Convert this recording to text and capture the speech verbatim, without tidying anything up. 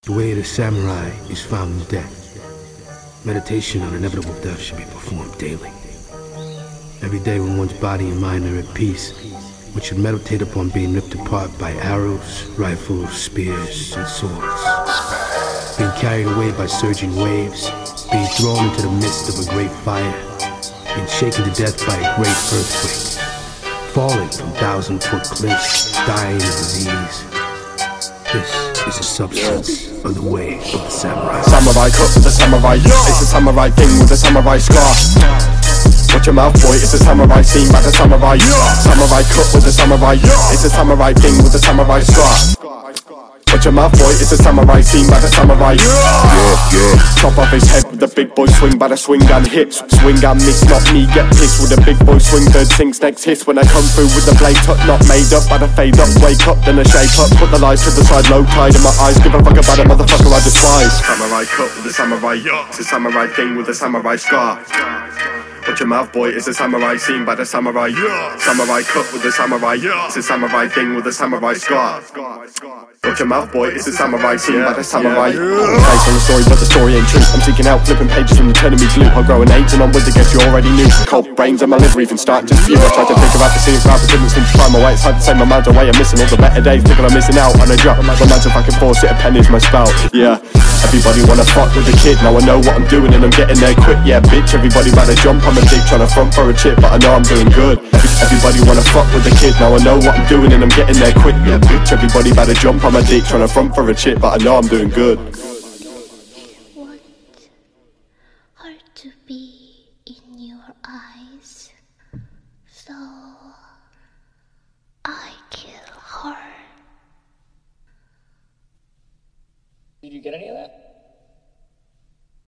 The way of the samurai is found in death. Meditation on inevitable death should be performed daily. Every day when one's body and mind are at peace, one should meditate upon being ripped apart by arrows, rifles, spears, and swords. Being carried away by surging waves, being thrown into the midst of a great fire, being shaken to death by a great earthquake, falling from thousand-foot cliffs, dying of disease. This is the substance of the way of the samurai. Samurai cut with a samurai, it's a samurai thing with a samurai scar. Watch your mouth, boy, it's a samurai scene by the samurai. Samurai cut with a samurai, it's a samurai thing with a samurai scar. Watch your mouth, boy, it's a samurai scene by the samurai. Yeah, yeah. Chop off his head with the big boy swing by the swing and hits. Swing and miss, not me, get pissed with the big boy swing. Third sinks next hiss when I come through with the blade tuck. Not made up by the fade up, wake up, then I shape up. Put the lies to the side, low tide in my eyes. Give a fuck about a motherfucker I despise. Samurai cut with a samurai, it's a samurai thing with a samurai scar. Watch your mouth, boy, it's a samurai scene by the samurai. Samurai cut with a samurai, it's a samurai thing with a samurai scar. Watch your mouth, boy, it's a samurai scene by the samurai. Based on the story, but the story ain't true. I'm seeking out, flipping pages from the turning me glue. I'll grow an age and I'm with the guess you already knew. Cold brains and my liver even starting to spew. I tried to think about the scene, but couldn't seem to find my way. It's hard to say my mind's away, I'm missing all the better days. Thinking I'm missing out on a drop. My mind's if I can force it, a pen is my spell. Yeah. Everybody wanna fuck with the kid, now I know what I'm doing and I'm getting there quick. Yeah, bitch, everybody better jump, I'm a dick trying to front for a chip, but I know I'm doing good. Everybody wanna fuck with the kid, now I know what I'm doing and I'm getting there quick. Yeah, bitch, everybody better jump, I'm a dick trying to front for a chip, but I know I'm doing good. What are to be in your eyes, so I kill her. Did you get any of that?